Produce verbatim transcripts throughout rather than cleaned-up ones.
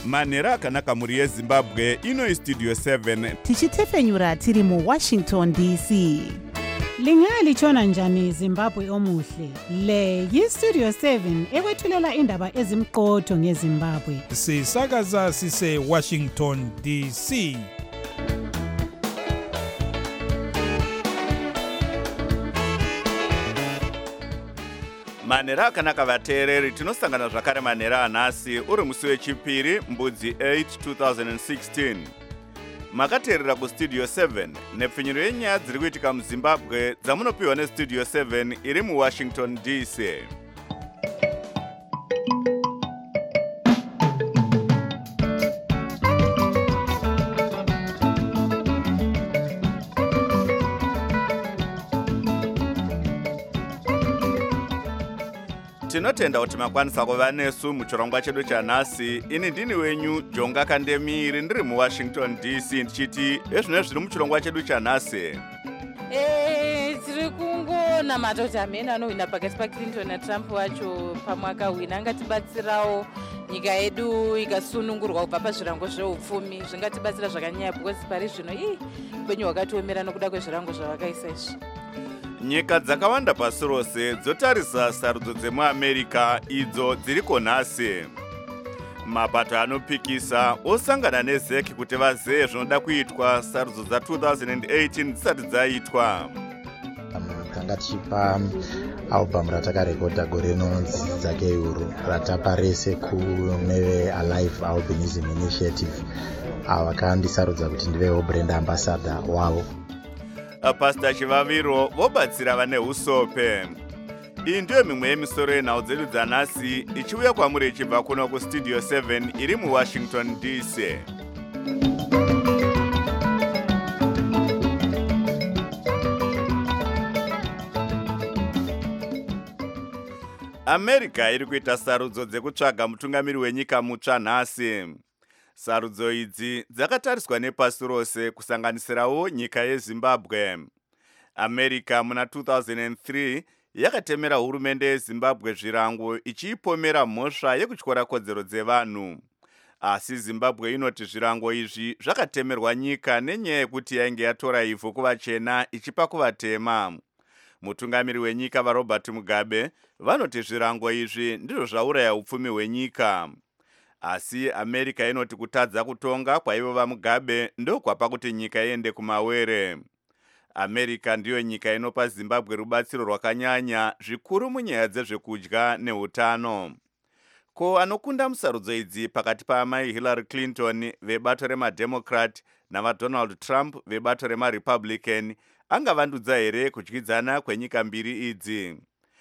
manhero akanaka mhuri yezimbabwe. Ino istudio seven tichitefenyura tiri muWashington D C. Lingalitshona njani Zimbabwe omuhle? Le yistudio seven ekwethulela indaba ezimqotho ngeZimbabwe. Sisakaza sise Washington D C. manhero akanaka vateereri, tinosangana zvakare manhero anhasi uri musi wechipiri mbudzi eight twenty sixteen. Makateerera kustudio seven nepfinyiro yenyaya dziri kuitika muZimbabwe dzamunopiwa nestudio seven iri muWashington D C. Tinotenda kuti makwanisa kuva nesu muchirongwa chedu chanhasi. Ini ndini wenyu Jonga Kandemiri ndiri muWashington D C ndichiti ezvino zviri muchirongwa chedu chanhasi. Eh, tiri kungonamata kuti amene anohwina pakati paClinton naTrump wacho pamwaka hwina angatibatsirawo nyika yedu ikasunungurwa kubva pazvirango zveupfumi. Zvingatibatsira zvakanyanya because pari zvino ii upenyu hwakatiomera nokuda kwezvirango zvavakaisa izvi. Nyika dzakawanda pasi rose dzotarisa sarudzo dzemuAmerica idzo dziriko nhasi. Mapato anopikisa osangana nezeki kuti vazive zvinoda kuitwa sarudzo dza two thousand eighteen dzisati dzaitwa. Tanga tichipa album ratakarekodha gore rinonzi Zakeuru ratapa rese kune Alive Albinism Initiative vakandisarudza kuti ndivewo brand ambassador wavo. Pastor Chivaviro vobatsira vane usope. Iyi ndiyo mimwe yemisoro yenhau dzedu dzanhasi ichiuya kwamuri ichibva kuno kustudio seven iri muWashington D C. America iri kuita sarudzo dzekutsvaga mutungamiri wenyika mutsva nhasi. Sarudzo idzi dzakatariswa nepasi rose kusanganisirawo nyika yeZimbabwe. America muna two thousand three yakatemera hurumende yeZimbabwe zvirango ichiipomera mhosva yekutyora kodzero dzevanhu. Asi Zimbabwe inoti zvirango izvi zvakatemerwa nyika nenyaya yekuti yainge yatora ivhu kuvachena ichipa kuvatema. Mutungamiri wenyika vaRobert Mugabe vanoti zvirango izvi ndizvo zvauraya upfumi hwenyika. Asi America inoti kutadza kutonga kwaivo vaMugabe ndokwapa kuti nyika iende kumawere. America ndiyo nyika inopa Zimbabwe rubatsiro rwakanyanya zvikuru munyaya dzezvekudya neutano. Ko anokunda musarudzo idzi pakati paamai Hillary Clinton vebato remademocrat navaDonald Trump vebato remaRepublican angavandudza here kudyidzana kwenyika mbiri idzi?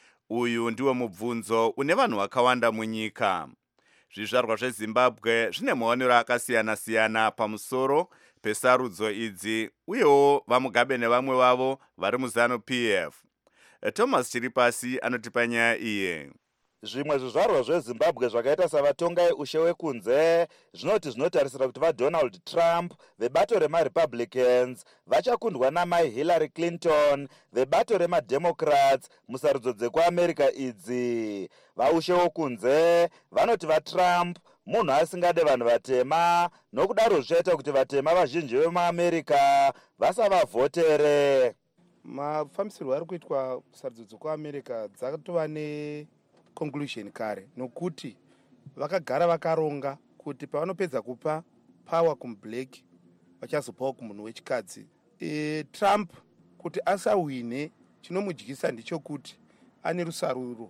Uyu ndiwo mubvunzo une vanhu vakawanda munyika. Zvizvarwa zveZimbabwe zvine maonero akasiyana-siyana pamusoro pesarudzo idzi, uyewo vaMugabe nevamwe vavo vari muZanu-P F. Thomas Chiripasi anotipa nyaya iye. Zvimwe zvizvarwa zveZimbabwe zvakaita savatongai ushe wekunze zvinoti zvinotarisira kuti vaDonald Trump vebato remaRepublicans vachakundwa namai Hillary Clinton vebato remademocrats musarudzo dzekuAmerica idzi. Vaushe wokunze vanoti vaTrump munhu asingade vanhu vatema, nokudaro zvichaita kuti vatema vazhinji vemuAmerica vasavavhotere. Mafambisirwo ari kuitwa sarudzo dzekuAmerica dzatova ne conclusion kare, nokuti vakagara vakaronga kuti pavanopedza kupa power kumublack vachazopawo kumunhu wechikadzi. E, Trump kuti asahwine chinomudyisa ndichokuti ane rusaruro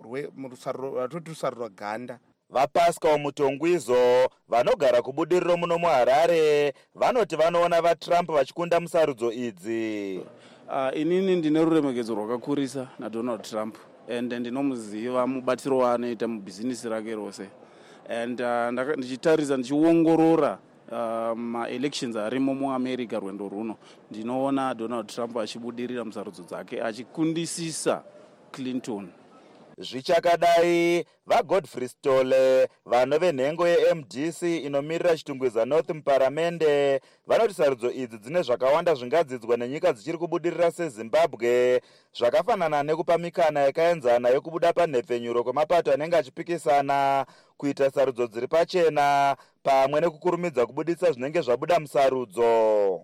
rwatoti rusaruro rwaganda. VaPascal Mutongwizo vanogara kubudiriro muno muHarare vanoti vanoona vaTrump vachikunda musarudzo idzi. Uh, inini ndine ruremekedzo rwakakurisa naDonald Trump and ndinomuziva mubatiro waanoita mubhizinisi rake rose, and uh, ndichitarisa ndichiongorora uh, ma-elections arimo muAmerica rwendo runo ndinoona Donald Trump achibudirira musarudzo dzake achikundisisa Clinton. Zvichakadai vaGodfrey Stole vano venhengo yeM D C inomirira Chitungwiza North muparamende vanoti sarudzo idzi dzine zvakawanda zvingadzidzwa nenyika dzichiri kubudirira seZimbabwe, zvakafanana nekupa mikana yakaenzana yokubuda panhepfenyuro kwemapato anenge achipikisana kuita sarudzo dziri pachena pamwe nekukurumidza kubudisa zvinenge zvabuda musarudzo.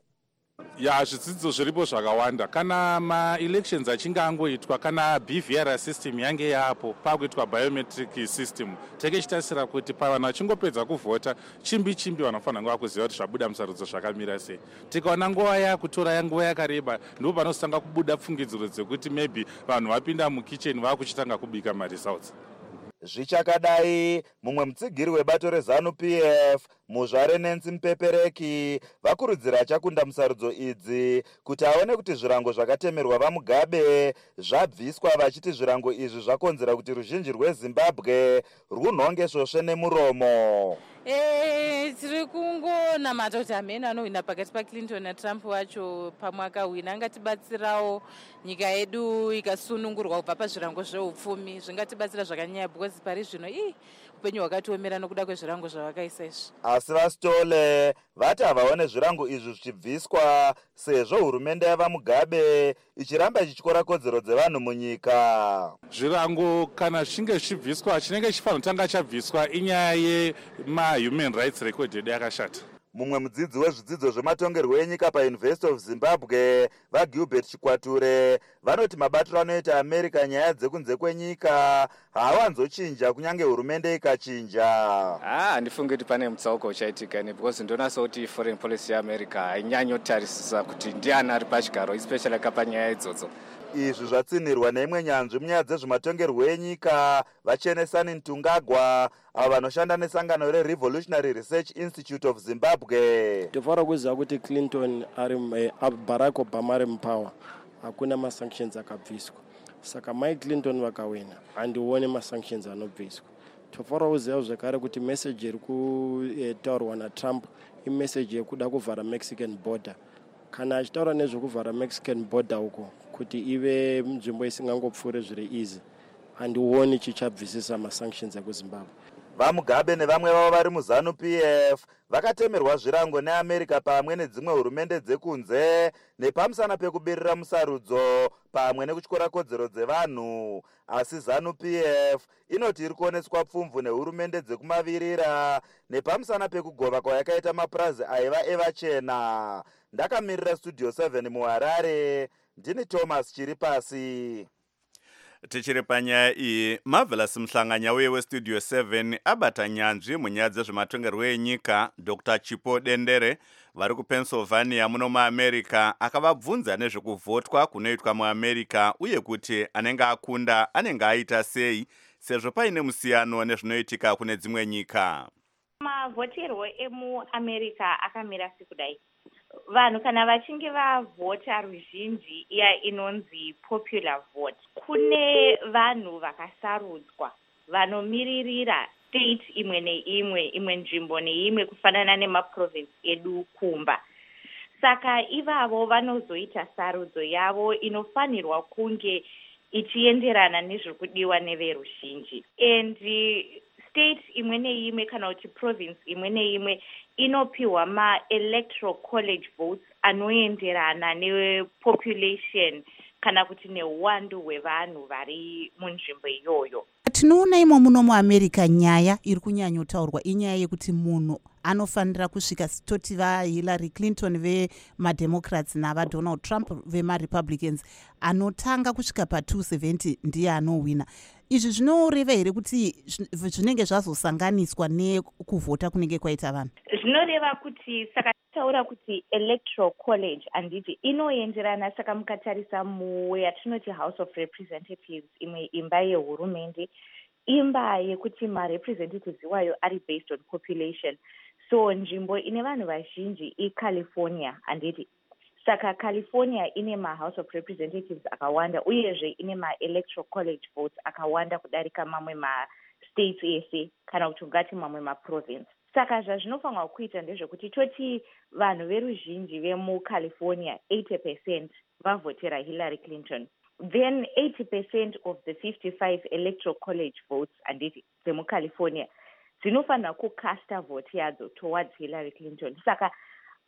ya zvidzidzo zviripo zvakawanda. Kana ma-elections achinge angoitwa, kana B V R system yange yapo pakuitwa biometric system, tenge chitarisira kuti pavanhu vachingopedza kuvhota chimbi chimbi vanofanira nguva kuziva kuti zvabuda musarudzo zvakamira sei. Tikaona nguva yakutora yanguva yakareba, ndipo panosanga kubuda pfungidziro dzekuti maybe vanhu vapinda mukicheni vakuchitanga kubika maresults. Zvichakadai, mumwe mutsigiri webato reZANU P F muzvare Nancy Mupepereki vakurudzira achakunda musarudzo idzi kuti aone kuti zvirango zvakatemerwa vaMugabe zvabviswa, vachiti zvirango izvi zvakonzera kuti ruzhinji rweZimbabwe runhonge svosve nemuromo. Eh, tiri kungonamata kuti hamene anohwina pakati paClinton naTrump wacho pamwaka hwina angatibatsirawo nyika yedu ikasunungurwa kubva pazvirango zveupfumi. Zvingatibatsira zvakanyanya because pari zvino ii upenyu hwakatiomera nokuda kwezvirango zvavakaisa izvi. Asi vaStole vati havaone zvirango izvi zvichibviswa sezvo hurumende yavaMugabe ichiramba ichityora kodzero dzevanhu munyika. Zvirango kana zvichinge zvichibviswa, chinenge chifanira kutanga chabviswa inyaya yema-human rights record yedu yakashata. Mumwe mudzidzi wezvidzidzo zvematongerwo enyika paUniversity of Zimbabwe vaGilbert Chikwature vanoti mabatiro anoita America nyaya dzekunze kwenyika haawanzochinja kunyange hurumende ikachinja. Ah, handifungi kuti pane mutsauko uchaitika ne because ndonasa kuti foreign policy yaAmerica hainyanyi kutarisisa kuti ndiani ari pachigaro, especially kapanyaya idzodzo. Izvi zvatsinirwa neimwe nyanzvi munyaya dzezvematongerwo enyika vaChenesani Ntungagwa avo vanoshanda nesangano reRevolutionary Research Institute of Zimbabwe. Tofara kuziva kuti Clinton ari Barack Obama ari mupower hakuna masanctions akabviswa, saka Mike Clinton vakawina handione masanctions anobviswa. Tofara kuziva zvakare kuti message iri kutaurwa naTrump imessage yekuda kuvhara Mexican border. Kana achitaura nezvekuvhara Mexican border uko kuti ive nzvimbo isingangopfuure zviri easy, handioni chichabvisisa masanctions ekuZimbabwe. VaMugabe nevamwe vavo vari muZANU P F vakatemerwa zvirango neAmerica pamwe nedzimwe hurumende dzekunze nepamusana pekubirira musarudzo pamwe nekutyora kodzero dzevanhu. Asi ZANU P F inoti iri kuoneswa pfumvu nehurumende dzekumavirira nepamusana pekugova kwayakaita mapurazi aiva evachena. Ndakamirira Studio seven muHarare, ndini Thomas Chiripasi. Tichiri panyaya iyi, Marvelous Mhlanganya uye weStudio seven abata nyanzvi munyaya dzezvematongerwo enyika Doctor Chipo Dendere vari kuPennsylvania muno muAmerica akavabvunza nezvekuvhotwa kunoitwa muAmerica uye kuti anenge akunda anenge aita sei sezvo paine musiyano nezvinoitika kune dzimwe nyika. Mavhoterwo emuAmerica akamira sekudai. Vanhu kana vachinge vavhota ruzhinji iya inonzi popular vote, kune vanhu vakasarudzwa vanomiririra state imwe neimwe, imwe nzvimbo neimwe kufanana nemaprovince edu kumba. Saka ivavo vanozoita sarudzo yavo inofanirwa kunge ichienderana nezvekudiwa neveruzhinji. And state imwe neimwe kana kuti province imwe neimwe inopiwa ma-electoral college votes anoenderana nepopulation kana kuti neuwandu hwevanhu vari munzvimbo iyoyo. Tinoona imo muno muAmerica nyaya iri kunyanyotaurwa inyaya yekuti munhu anofanira kusvika toti vaHillary Clinton vemademocrats navaDonald Trump vemaRepublicans anotanga kusvika pa two seventy ndiye anowina. Izvi zvinoreva here kuti zvinenge zvazosanganiswa nekuvhota kunenge kwaita vanhu? Zvinoreva kuti saka taura kuti electoral college anditi inoenderana, saka mukatarisa muyatinoti House of Representatives, imwe imba yehurumende, imba yekuti marepresentatives iwayo ari based on population. So nzvimbo ine vanhu vazhinji iCalifornia anditi. Saka California ine maHouse of Representatives akawanda uyezve ine maElectoral College votes akawanda kudarika mamwe mastates ese kana kuti ungati mamwe maprovince. Saka zvazvinofanirwa kuita ndezvekuti toti vanhu veruzhinji vemuCalifornia eighty percent vavhotera Hillary Clinton. Then eighty percent of the fifty-five Electoral College votes anditi dzemuCalifornia dzinofanira kukasta vote yadzo towards Hillary Clinton. Saka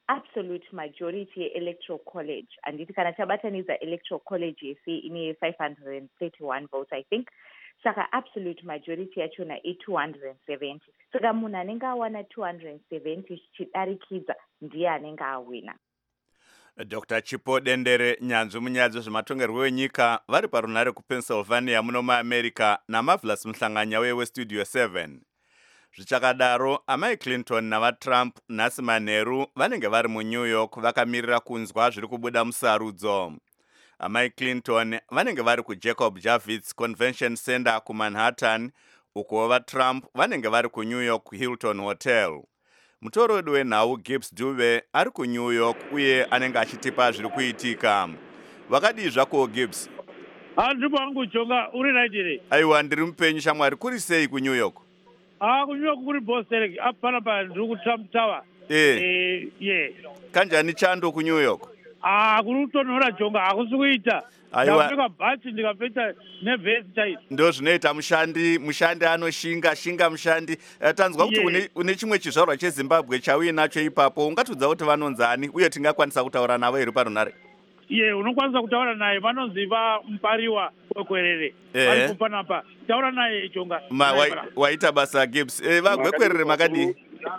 absolute majority ye-electoral college anditi kana tabatanidza electoral college yese ine five hundred thirty-one votes I think saka absolute majority yachona i-two hundred seventy saka munhu anenge awana two hundred seventy zvichidarikidza ndiye anenge awina. Doctor Chipo Dendere, nyanzvi munyaya dzezvematongerwo enyika vari parunhare kuPennsylvania muno muAmerica naMarvelous Muhlanganya weStudio seven. Zvichakadaro, amai Clinton navaTrump nhasi manheru vanenge vari muNew York vakamirira kunzwa zviri kubuda musarudzo. Amai Clinton vanenge vari kuJacob Javits Convention Center kuManhattan, uko vaTrump vanenge vari kuNew York Hilton Hotel. Mutorodi wenhau Gibbs Dube ari kuNew York uye anenge achitipa zviri kuitika. Vakadii zvako Gibbs? Handiri pangu Jonga, uri right? Aiwa, ndiri mupenyu shamwari. Kuri sei kuNew York? Ah, kuNew York kuri Boston, apana pa ndiri kuTrump Tower. Eh. Eh, yeah. Kanjani chando kuNew York? Ah, kuri kutonhora Jonga, hakusi kuita. Aiwa. Ndapfeka bhachi ndikapfeka nevhesi chaidzo. Ndo zvinoita mushandi, mushandi anoshinga, shinga mushandi. Uh, tanzwa kuti Yeah. une, une chimwe chizvarwa cheZimbabwe chauye nacho ipapo. Ungatudza kuti vanonzani uye tingakwanisa kutaura navo here parunhare? Ye, unokwanisa kutaura naye, vanonzi vaMupariwa Gwekwerere. Eh. Vari kupanapa. Taura naye Jonga. Ma wai- waita basa Gibbs. Eh, vagwekwerere makadii?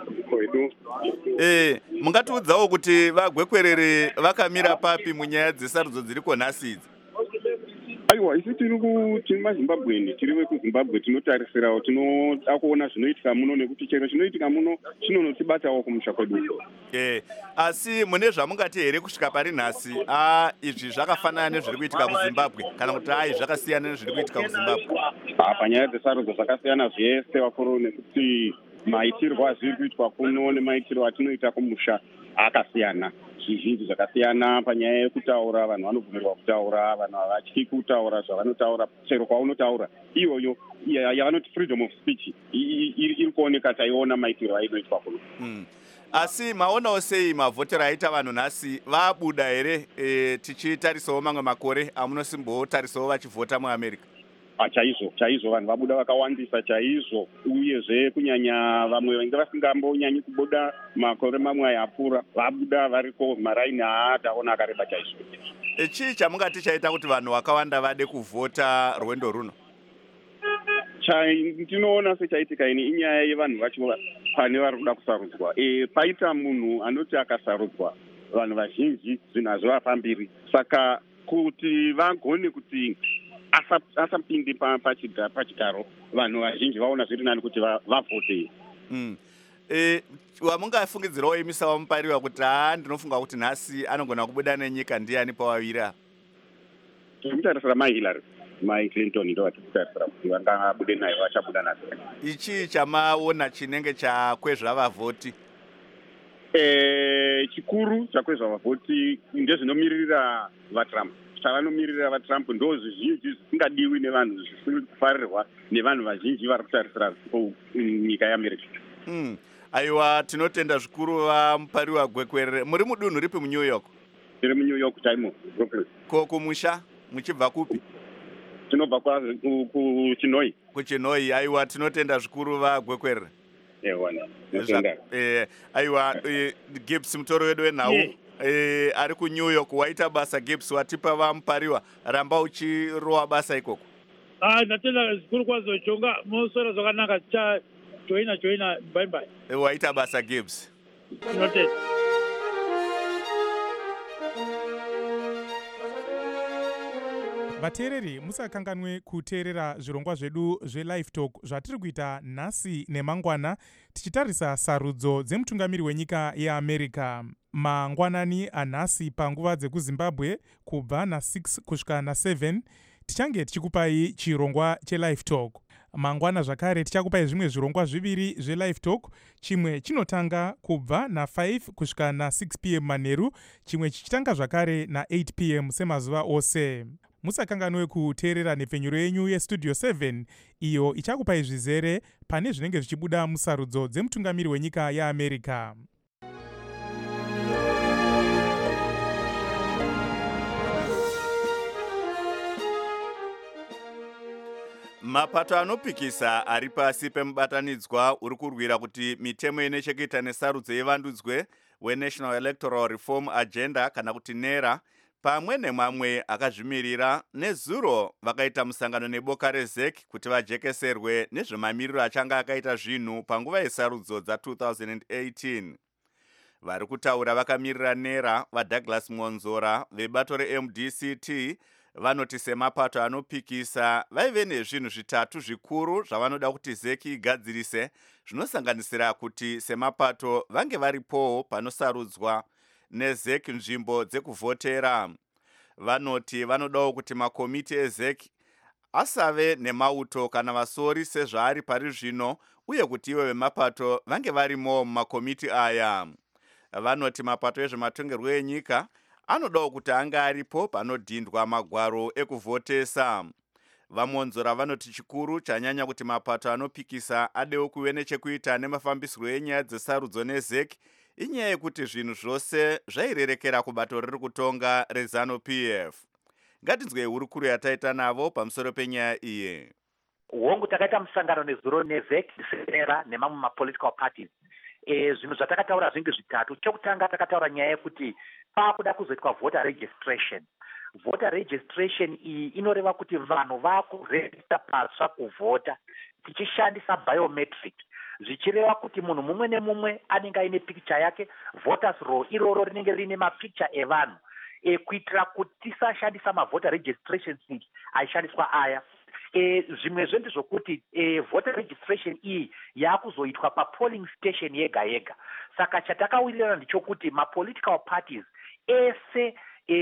Eh, mungatiudzawo kuti vagwekwerere vakamira papi munyaya dzesarudzo dziriko nhasi idzi? Aiwa, isi tiri ku tiri maZimbabweni, tiri vekuZimbabwe tinotarisirawo, tinoda kuona zvinoitika muno nekuti chero zvinoitika muno chinonotibatawo kumusha kwedu. Eh, asi mune zvamungati here kusvika pari nhasi, ah, izvi zvakafanana nezviri kuitika kuZimbabwe kana kuti ai zvakasiyana nezviri kuitika kuZimbabwe? Ah, panyaya dzesarudzo zvakasiyana zvese vakuru nekuti maitirwo azviri kuitwa kuno nemaitirwo atinoita kumusha akasiyana. Zvizhinji zvakasiyana panyaya yekutaura, vanhu vanobvumirwa kutaura, vanhu havatyi kutaura zvavanotaura, chero kwaunotaura iyoyo yavanoti freedom of speech iri kuoneka, taiona maitirwo ainoitwa kuno. Mm. Asi maonawo sei mavhotero aita vanhu nhasi vabuda here, e, tichitarisawo mamwe makore amunosimbootarisawo vachivhota muAmerica? Ah, chaizvo chaizvo vanhu vabuda vakawandisa chaizvo, uyezve kunyanya vamwe vange vasingambonyanyi kubuda makore mamwe ayapfuura vabuda variko, maraini haataona akareba chaizvo. E, chii chamungati chaita kuti vanhu vakawanda vade kuvhota rwendo runo? Ndinoona sechaitika ini inyaya yevanhu vacho pane vari kuda kusarudzwa. E, paita munhu anoti akasarudzwa vanhu vazhinji zvinhu hazvivafambiri, saka kuti vagone kuti asapinde pachigaro vanhu vazhinji vaona zviri nani kuti vavhote. Mm. E, wamungafungidzirawo imisa wamupariwa kuti haa ndinofunga kuti nhasi anogona kubuda nenyika ndiani pawawira? Tirikutarisira mai Hillary, mai Clinton ndo vatirikutarisira kuti vangabude naye, vachabuda naye. Ichi chamaona chinenge chakwezva vavhoti? Eh, chikuru chakwezva vavhoti ndezvinomiririra vaTrump. Chavanomiririra vaTrump ndo zvizhinji zvisingadiwi nevanhu, zvisiri kufarirwa nevanhu vazhinji vari kutarisira nyika yeAmerica. Mm. Aiwa, tinotenda zvikuru vamupariwa Gwekwerere. Muri mudunhu ripi muNew York? Tiri muNew York taimo, Brooklyn. Ko kumusha muchibva kupi? Tinobva kuChinoi. KuChinoi. Aiwa, tinotenda zvikuru vaGwekwerere. Ewa, eh, aiwa, eh, Gibbs mutoro wedu wenhau. Yeah. Eh, ari kuNew York. Waita basa Gibbs, watipa vamupariwa. Ramba uchirowa basa ikoko. Ah, natenda zvikuru kwazvo Jonga, musoro zvakanaka cha joina joina bye bye. Eh, waita basa Gibbs. Noted. Vateereri, musakanganwe kuteerera zvirongwa zvedu zveLive Talk zvatiri kuita nhasi nemangwana tichitarisa sarudzo dzemutungamiri wenyika yeAmerica. Mangwanani anhasi panguva dzekuZimbabwe kubva na6 kusvika na7 tichange tichikupai chirongwa cheLive Talk. Mangwana zvakare tichakupai zvimwe zvirongwa zviviri zveLive Talk. Chimwe chinotanga kubva na5 kusvika na6 p m manheru, chimwe chichitanga zvakare na8 p m semazuva ose. Musakanganwe kuteerera nepfenyuro yenyu yeStudio seven iyo ichakupai zvizere pane zvinenge zvichibuda musarudzo dzemutungamiri wenyika yeAmerica. Mapato anopikisa ari pasi pemubatanidzwa uri kurwira kuti mitemo ine chekuita nesarudzo yevandudzwe weNational Electoral Reform Agenda kana kuti NERA pamwe nemamwe akazvimirira nezuro vakaita musangano neboka reZEC kuti vajekeserwe nezvemamiriro achanga akaita zvinhu panguva yesarudzo dza two thousand eighteen. Vari kutaura vakamirira NERA vaDouglas Monzora vebato reM D C T vanoti semapato anopikisa vaive nezvinhu zvitatu zvikuru zvavanoda kuti ZEC igadzirise, zvinosanganisira kuti semapato vange varipowo panosarudzwa neZEC nzvimbo dzekuvhotera. Vanoti vanodawo kuti makomiti eZEC asave nemauto kana vasori sezvaari pari zvino, uye kuti ivo vemapato vange varimo mumakomiti aya. Vanoti mapato ezvematongerwo enyika anodawo kuti anga aripo panodhindwa magwaro ekuvhotesa. Vamonzora vanoti chikuru chanyanya kuti mapato anopikisa adewo kuve nechekuita nemafambisiro enyaya dzesarudzo neZEC inyaya yekuti zvinhu zvose zvairerekera kubato riri kutonga reZANU P F. Ngatinzwe hurukuru yataita navo pamusoro penyaya iyi. Hongu takaita musangano nezuro neZEC NERA nemamwe mapolitical parties. E, zvinhu zvatakataura zvinge zvitatu. Chokutanga takataura nyaya yekuti pakuda kuzoitwa voter registration. Voter registration iyi inoreva kuti vanhu vakurejista pasva kuvhota tichishandisa biometric. Zvichireva kuti munhu mumwe nemumwe anenge aine picture yake, voters roll iroro rinenge rine mapicture evanhu. E, kuitira kuti tisashandisa mavoter registration sheet aishandiswa aya. E, zvimwe zvendi zvokuti e, voter registration iyi yakuzoitwa papolling station yega yega. Saka chatakawirirana ndichokuti mapolitical parties ese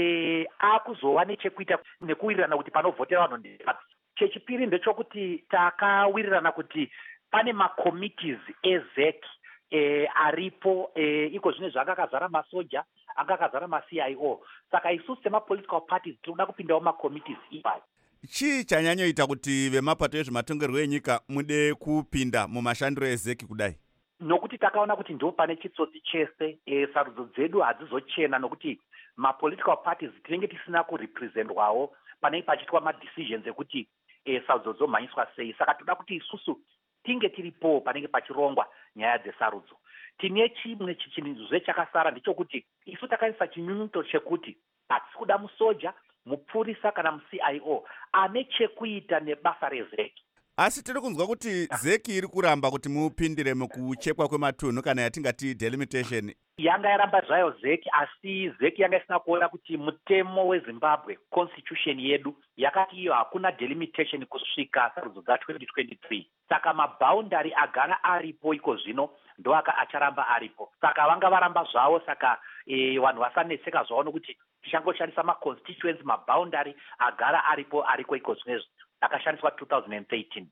e, akuzova nechekuita nekuwirirana kuti panovhotera vanhu ndepapi. Chechipiri ndechokuti takawirirana kuti pane macommittees eZEC e, aripo e, iko zvine zvakakazara masoja akakazara ma-C I O. Saka isusu semapolitical parties tinoda kupindawo macommittees ipayo. Chii chanyanyoita kuti vemapato ezvematongerwo enyika mude kupinda mumashandiro eZEC kudai? Nokuti takaona kuti ndo pane chitsotsi chese, e, sarudzo dzedu hadzizochena nokuti mapolitical parties tinenge tisina kurepresentwawo panenge pachitwa madecisions ekuti e, sarudzo dzomhanyiswa sei. Saka toda kuti isusu tinge tiripo panenge pachirongwa nyaya dzesarudzo. Tine chimwe chichinzve chakasara ndichokuti isu takaisa chinyunyuto chekuti hatisi kuda musoja, mupurisa kana mu-C I O ane chekuita nebasa reZEC. Asi tiri kunzwa kuti ZEC iri kuramba kuti mupindire mukuchekwa kwematunhu kana yatingati delimitation. Yanga yaramba zvayo ZEC, asi ZEC yanga isina kuona kuti mutemo weZimbabwe constitution yedu yakati iyo hakuna delimitation kusvika sarudzo dza twenty twenty-three. Saka maboundary agara aripo iko zvino ndo aka acharamba aripo. Saka vanga varamba zvavo, saka e, vanhu vasanetseka zvavo nokuti tichangoshandisa ma-constituents maboundary agara aripo ariko iko zvinezvi akashandiswa two thousand thirteen.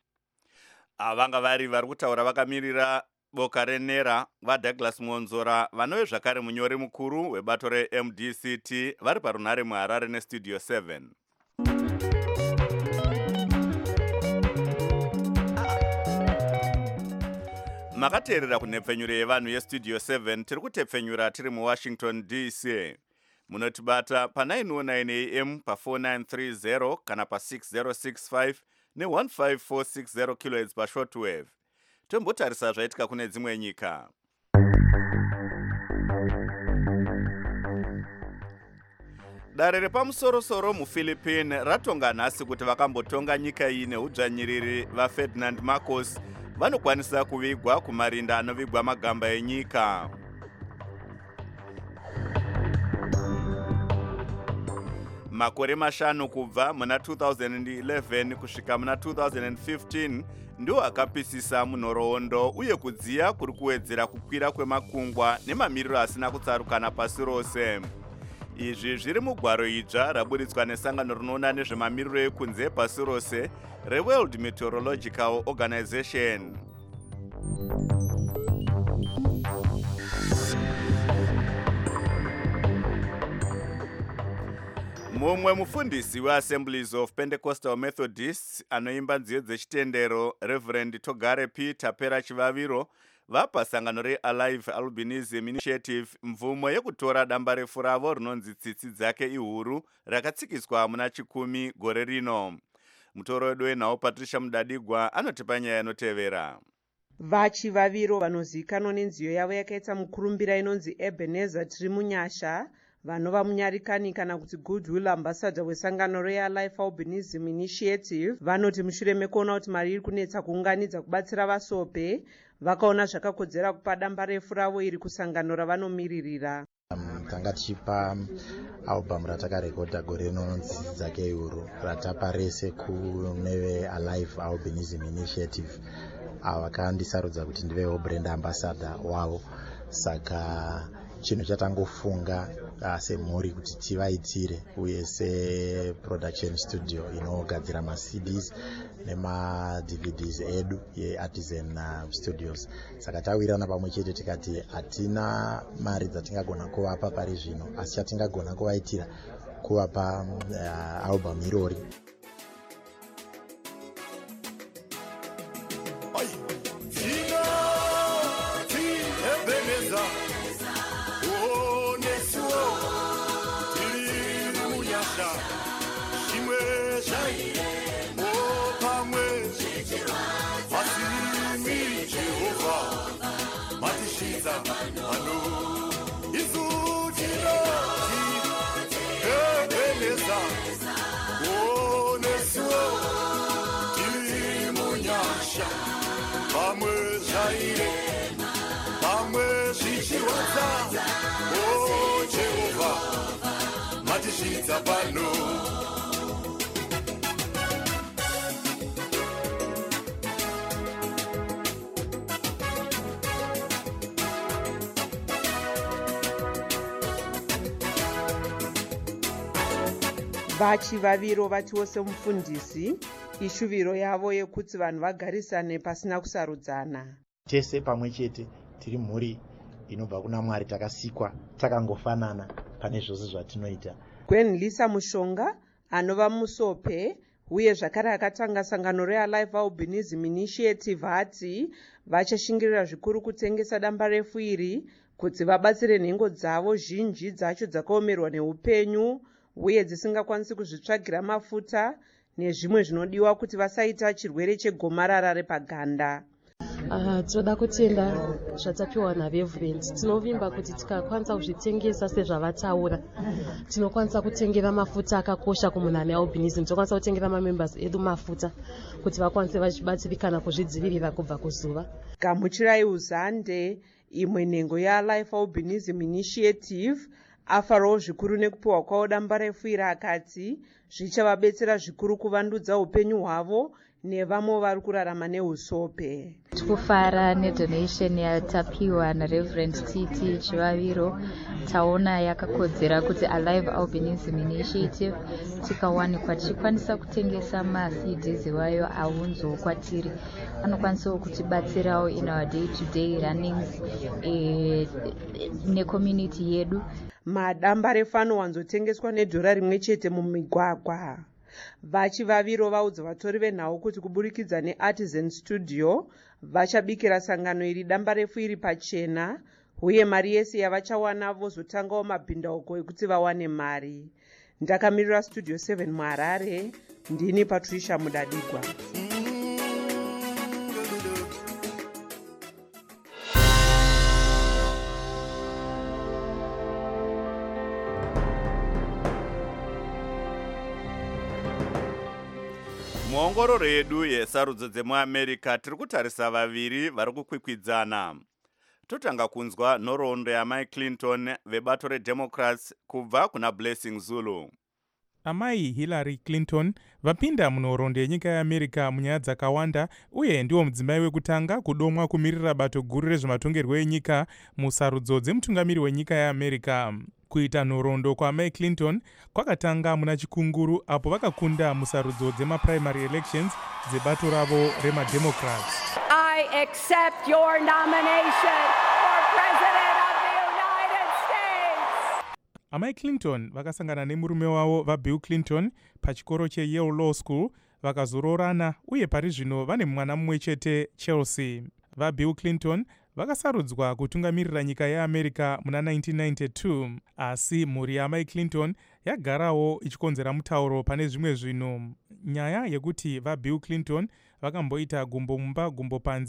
Avanga vari vari kutaura vakamirira boka reNERA vaDouglas Monzora vanove zvakare munyori mukuru webato reM D C T vari parunhare muHarare nestudio seven. Makateerera kunhepfenyuro yevanhu yestudio seven. Tiri kutepfenyura tiri muWashington D C. Munotibata pa nine oh nine A M pa four nine three zero kana pa six zero six five ne one five four six zero kilohertz pa shortwave. Tombotarisa zvaitika kune dzimwe nyika. Dare repamusoro-soro muPhilippine ratonga nhasi kuti vakambotonga nyika iyi neudzvanyiriri vaFerdinand Marcos vanokwanisa kuvigwa kumarinda anovigwa magamba enyika. Makore mashanu kubva muna two thousand eleven kusvika muna two thousand fifteen ndiwo akapisisa munhoroondo uye kudziya kuri kuwedzera kukwira kwemakungwa nemamiriro asina kutsarukana pasi rose. Izvi zviri mugwaro idzva raburitswa nesangano rinoona nezvemamiriro ekunze pasi rose reWorld Meteorological Organization. Mumwe mufundisi weAssemblies of Pentecostal Methodists anoimba nziyo dzechitendero Reverend Togare P. Tapera Chivaviro vapa sangano reAlive Albinism Initiative mvumo yekutora damba refu ravo rinonzi tsitsi dzake ihuru rakatsikiswa muna chikumi gore rino. Mutoro wedu wenhau Patricia Mudadigwa anotipa nyaya inotevera. Vachivaviro vanozivikanwa nenziyo yavo yakaita mukurumbira inonzi Ebenezer tiri munyasha, vanova munyarikani kana kuti goodwill ambassador wesangano Royal Life Albinism Initiative, vanoti mushure mekuona kuti mari iri kunetsa kuunganidza kubatsira vasope, vakaona zvakakodzera kupa damba refu ravo iri kusangano ravanomiririra. Tanga tichipa album ratakarekodha gore rinonzi dzake euro ratapa rese kune Alive Albinism Initiative, vakandisarudza kuti ndivewo brand ambassador wavo. Saka chinhu chatangofunga semhuri kuti tivaitire, uye seproduction studio inogadzira ma-C Ds nema-D V Ds edu yeArtisan Studios. Saka tawirirana pamwe chete tikati hatina mari dzatingagona kuvapa pari zvino, asi chatingagona kuvaitira kuvapa uh, album irori. Vachivaviro vatiwo semufundisi, ishuviro yavo yekuti vanhu vagarisane pasina kusarudzana. Tese pamwe chete tiri mhuri inobva kuna Mwari, takasikwa takangofanana pane zvose zvatinoita. Gwen Lisa Mushonga anova musope uye zvakare akatanga sangano reAlive Albinism Initiative ati vachashingirira zvikuru kutengesa damba refu iri kuti vabatsire nhengo dzavo zhinji dzacho dzakaomerwa neupenyu uye dzisingakwanisi kuzvitsvagira mafuta nezvimwe zvinodiwa kuti vasaita chirwere chegomarara repaganda. Uh, tinoda kutenda zvatapiwa naVeverend. Tinovimba kuti tikakwanisa kuzvitengesa sezvavataura, tinokwanisa kutengera mafuta akakosha kumunhu ane albinism, tinokwanisa kutengera mamembers edu mafuta kuti vakwanise vachibatsirikana kuzvidzivirira kubva kuzuva. Gamuchirai Uzande, imwe nhengo yaLife Albinism Initiative, afarawo zvikuru nekupiwa kwavo damba refu iri, akati zvichavabetsera zvikuru kuvandudza upenyu hwavo nevamwe vari kurarama neusope. Tikufara nedonation yatapiwa naReverend T T Chivaviro. Taona yakakodzera kuti Alive Albinism Initiative tikawanikwa tichikwanisa kutengesa ma-C Ds wayo aunzo kwatiri, anokwanisawo kutibatsirawo in our day to day runnings e, necommunity yedu. Madamba refu anowanzotengeswa nedhora rimwe chete mumigwagwa. Vachivaviro vaudza vatori venhau kuti kuburikidza neArtisan Studio vachabikira sangano iri damba refu iri pachena, uye mari yese yavachawana vozotangawo mabhindauko ekuti vawane mari. Ndakamirira Studio seven muHarare, ndini Patricia Mudadigwa. Muongororo yedu yesarudzo dzemuAmerica tiri kutarisa vaviri vari kukwikwidzana. Totanga kunzwa nhoroondo yaMai Clinton vebato reDemocrats kubva kuna Blessing Zulu. Amai Hillary Clinton vapinda munhoroondo yenyika yeAmerica munyaya dzakawanda, uye ndiwo mudzimai wekutanga kudomwa kumirira bato guru rezvematongerwo enyika musarudzo dzemutungamiri wenyika yeAmerica. Kuita nhoroondo kwaMai Clinton kwakatanga muna chikunguru apo vakakunda musarudzo dzemaprimary elections dzebato ravo remademocrats. I accept your nomination for President of the United States. Amai Clinton vakasangana nemurume wavo vaBill Clinton pachikoro cheYale Law School, vakazororana uye pari zvino vane mwana mumwe chete, Chelsea. VaBill Clinton vakasarudzwa kutungamirira nyika yeAmerica muna nineteen ninety-two, asi mhuri yaMai Clinton yagarawo ichikonzera mutauro pane zvimwe zvino. Nyaya yekuti vaBill Clinton vakamboita gumbo mumba gumbo panze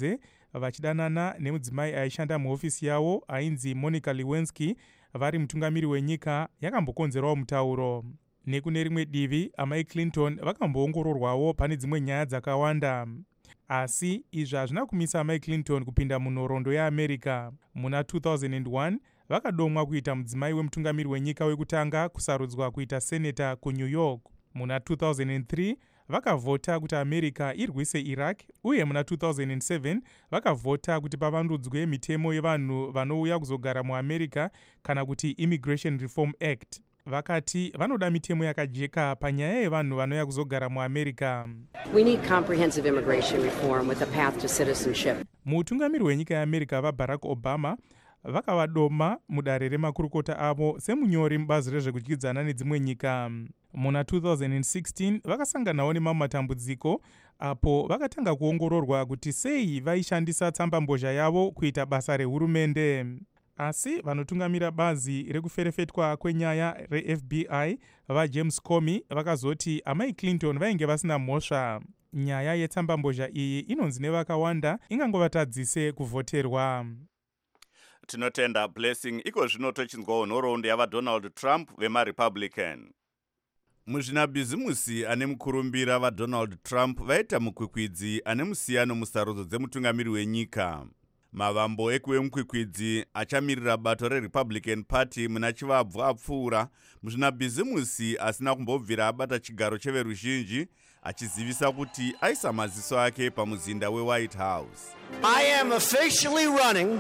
vachidanana nemudzimai aishanda muhofisi yavo ainzi Monica Lewinsky vari mutungamiri wenyika yakambokonzerawo mutauro. Nekune rimwe divi amai Clinton vakamboongororwawo pane dzimwe nyaya dzakawanda. Asi izvi hazvina kumisa amai Clinton kupinda munhoroondo yeAmerica. Muna two thousand one vakadomwa kuita mudzimai wemutungamiri wenyika wekutanga kusarudzwa kuita seneta kuNew York. Muna two thousand three vakavhota kuti America irwise Iraq, uye muna two thousand seven vakavhota kuti pavandudzwe mitemo yevanhu vanouya kuzogara muAmerica kana kuti Immigration Reform Act. Vakati vanoda mitemo yakajeka panyaya yevanhu vanouya kuzogara muAmerica. We need comprehensive immigration reform with a path to citizenship. Mutungamiri wenyika yeAmerica vaBarack Obama vakavadoma mudare remakurukota avo semunyori mubazi rezvekudyidzana nedzimwe nyika. Muna two thousand sixteen vakasanganawo nemamwe matambudziko apo vakatanga kuongororwa kuti sei vaishandisa tsambambozha yavo kuita basa rehurumende. Asi vanotungamira bazi rekuferefetwa kwenyaya reF B I vaJames Comey vakazoti amai Clinton vainge vasina mhosva. Nyaya yetsambambozha iyi inonzi nevakawanda ingangovatadzise kuvhoterwa. Tinotenda Blessing. Iko zvino tochinzwawo nhoroondo yavaDonald Trump vemaRepublican. Muzvinabhizimusi ane mukurumbira vaDonald Trump vaita mukwikwidzi ane musiyano musarudzo dzemutungamiri wenyika. Mavambo ekuve mukwikwidzi achamirira bato reRepublican Party muna chivabvu apfuura muzvinabhizimusi asina kumbobvira abata chigaro cheveruzhinji achizivisa kuti aisa maziso ake pamuzinda weWhite House. I am officially running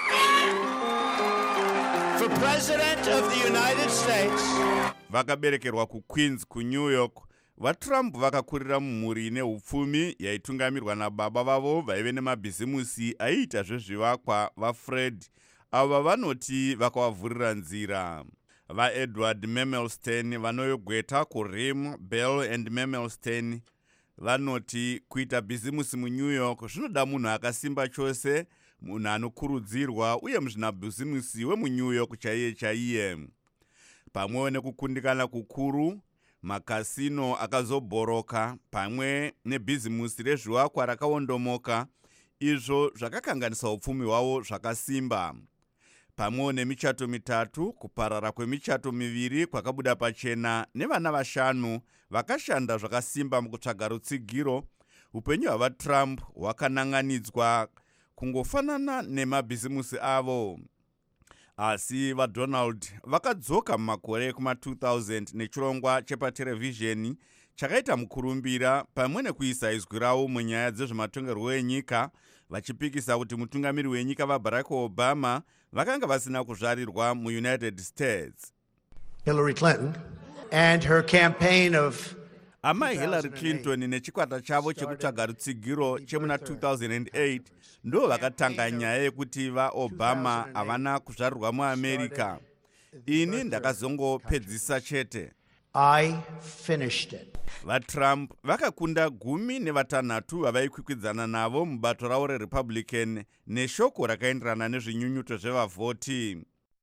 for President of the United States. Vakaberekerwa kuQueens kuNew York, vaTrump vakakurira mumhuri neupfumi yaitungamirwa nababa vavo vaive nemabhizimusi aiita zvezvivakwa vaFred, ava vanoti vakavavhurira nzira. VaEdward Memelstein vanoyogweta kuRim, Bell and Memelstein vanoti kuita bhizimusi muNew York zvinoda munhu akasimba chose, munhu anokurudzirwa uye muzvinabhizimusi wemuNew York chaiye chaiye. Pamwe nekukundikana kukuru, makasino akazobhoroka pamwe nebhizimusi rezvivakwa rakaondomoka, izvo zvakakanganisa upfumi hwavo zvakasimba. Pamwe nemichato mitatu, kuparara kwemichato miviri kwakabuda pachena nevana vashanu vakashanda zvakasimba mukutsvaga rutsigiro, upenyu hwavaTrump hwakananganidzwa kungofanana nemabhizimusi avo. Asi vaDonald vakadzoka mumakore kuma two thousand nechirongwa chepaterevhizheni chakaita mukurumbira pamwe nekuisa izwi ravo munyaya dzezvematongerwo enyika, vachipikisa kuti mutungamiri wenyika vaBarack Obama vakanga vasina kuzvarirwa muUnited States. Hillary Clinton and her campaign of amai Hillary Clinton nechikwata chavo chekutsvaga rutsigiro chemuna two thousand eight ndo vakatanga nyaya yekuti vaObama havana kuzvarirwa muAmerica. Ini ndakazongopedzisa chete. I finished it. VaTrump vakakunda gumi nevatanhatu vavaikwikwidzana navo mubato ravo reRepublican neshoko rakaenderana nezvinyunyuto zvevavhoti.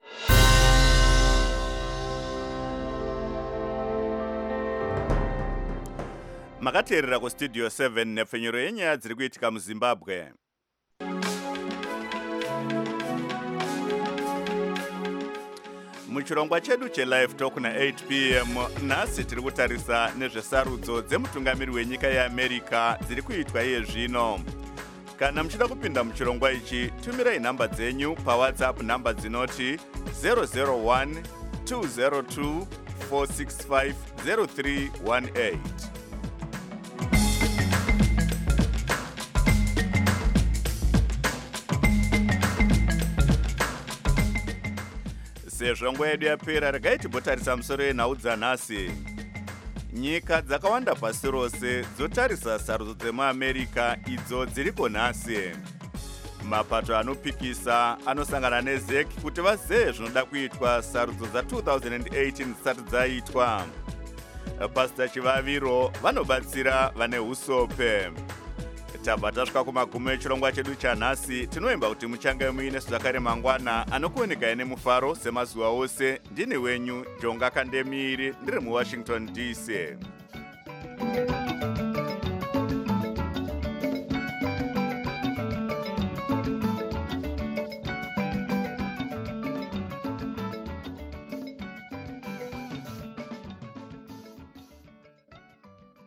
Makateerera kustudio seven nepfenyuro yenyaya dziri kuitika muZimbabwe. Muchirongwa chedu cheLive Talk na eight p m nhasi tiri kutarisa nezvesarudzo dzemutungamiri wenyika yeAmerica dziri kuitwa iye zvino. Kana muchida kupinda muchirongwa ichi, tumirai nhamba dzenyu paWhatsApp nhamba dzinoti zero zero one two zero two four six five zero three one eight. Sezvo nguva yedu yapera, regai tibotarisa musoro yenhau dzanhasi. Nyika dzakawanda pasi rose dzotarisa sarudzo dzemuAmerica idzo dziriko nhasi. Mapato anopikisa anosangana neZEC kuti vazive zvinoda kuitwa sarudzo dza two thousand eighteen dzisati dzaitwa. Pastor Chivaviro vanobatsira vane usope. Tabva tasvika kumagumo echirongwa chedu chanhasi. Tinoimba kuti muchange muine zvakare mangwana anokuoneka nemufaro semazuva ose. Ndini wenyu Jonga Kandemiri, ndiri muWashington D C.